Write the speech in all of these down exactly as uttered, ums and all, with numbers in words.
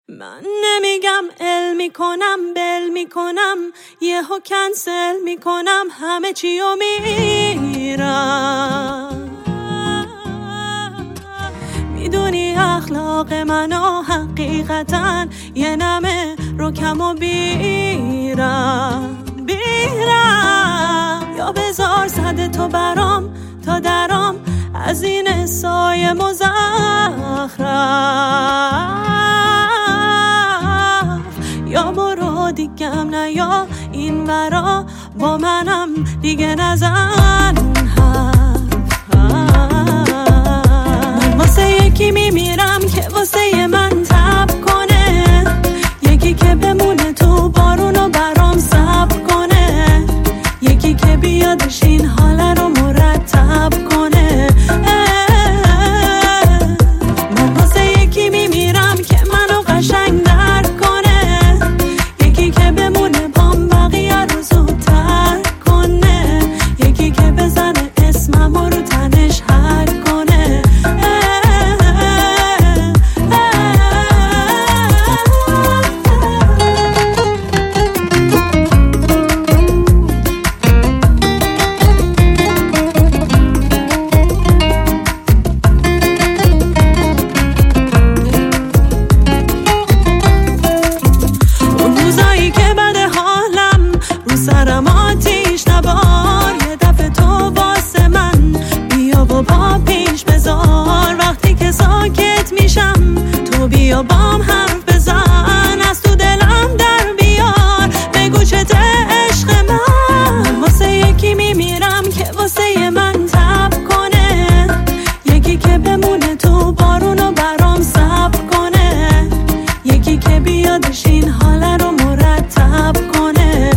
من نمیگم ال میکنم بل میکنم یهو کنسل میکنم همه چی رو میرم. میدونی اخلاق منو حقیقتا یه نمه رو کم و بیرم بیرم یا بذار صد تو برام تا درام از این سایه مزخرف، یا برو دیگم نه یا این ورا با منم دیگه نزن حرف. من واسه یکی میمیرم که واسه من تب کنه، یکی که بمونه تو بارونو برام صبر کنه، یکی که بیادش این حال رو مرتب کنه. من واسه یکی میمیرم که منو قشنگ درک کنه، یکی که بمونه پام بقیه رو زودتر کنه، یکی که بزنه اسمم رو تنش حل کنه. سرم آتیش نبار یه دفعه تو واسه من بیا و با پیش بذار، وقتی که ساکت میشم تو بیا بام حرف بزن، از تو دلم در بیار بگو چته عشق من. واسه یکی میمیرم که واسه من تب کنه، یکی که بمونه تو بارونو برام صبر کنه، یکی که بیادش این حال رو مرتب کنه.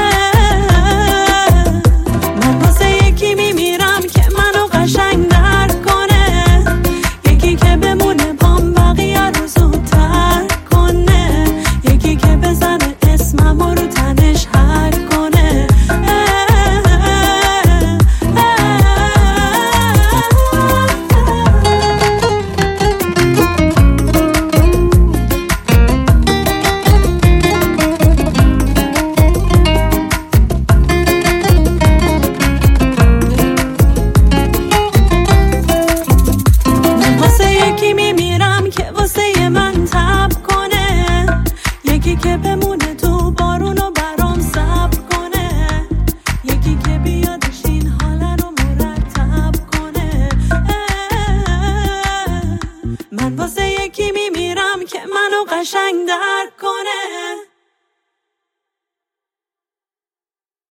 یکی که بمونه تو بارونو برام صبر کنه، یکی که بیادش این حال رو مرتب کنه. من واسه یکی میمیرم که منو قشنگ درک کنه.